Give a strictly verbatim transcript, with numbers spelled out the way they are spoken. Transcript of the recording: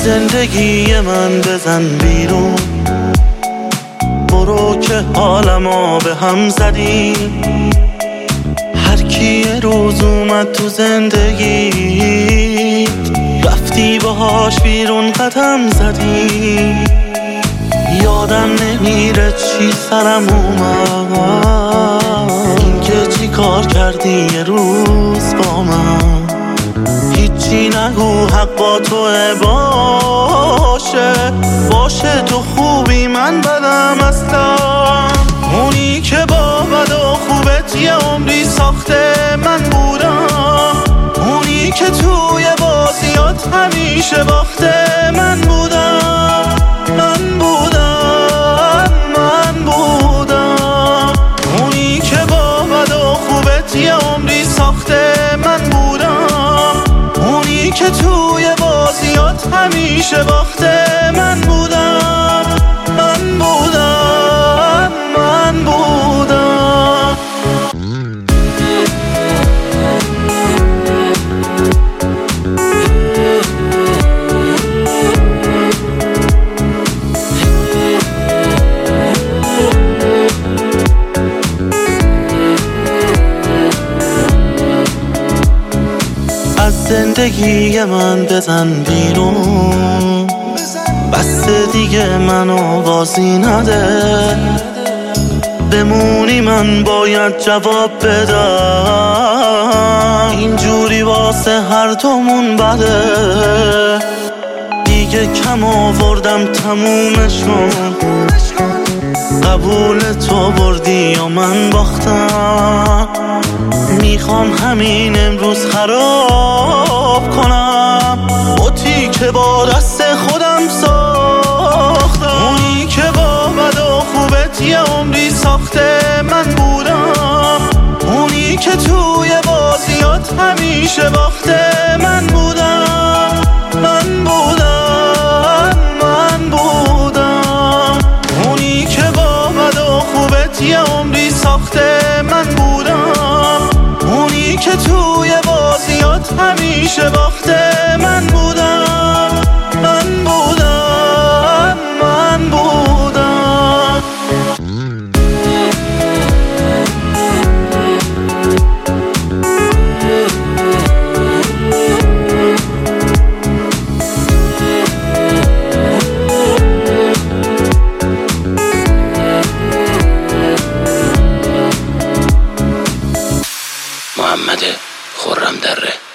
زندگی من بزن بیرون، برو که حالمو به هم زدی. هر کی یه روز اومد تو زندگی، رفتی باهاش بیرون قدم زدی. یادم نمیره چی سرم اومد، اینکه چی کار کردی یه روز با من. هیچی نگو حق با توه، باشه باشه تو خوبی من بدم اصلا. اونی که با بد و خوبت یه عمری ساخته من بودم، اونی که توی بازیات همیشه باخته من بودم. من بودم من بودم اونی که با بد و خوبت یه عمری ساخته من بودم، اونی که توی بازیات همیشه باخته من بودم. من بودم من بودم از زندگی من بزن بیرون، بس دیگه منو بازی نده. بمونی من باید جواب بدم، اینجوری واسه هر دومون بده. دیگه کم آوردم تمومشون، قبول تو بردی و من باختم. میخوام همین امروز خراب کنم بوتی که با دست خودم ساختم. اونی که با بد و خوبت یه عمری ساخته من بودم، اونی که توی بازیات همیشه باخته من بودم. من بودم من بودم اونی که با بد و خوبت یه عمری ساخته من بودم، اونی که توی بازیات همیشه باخته من بودم. من بودم من بودم محمد خرم دره.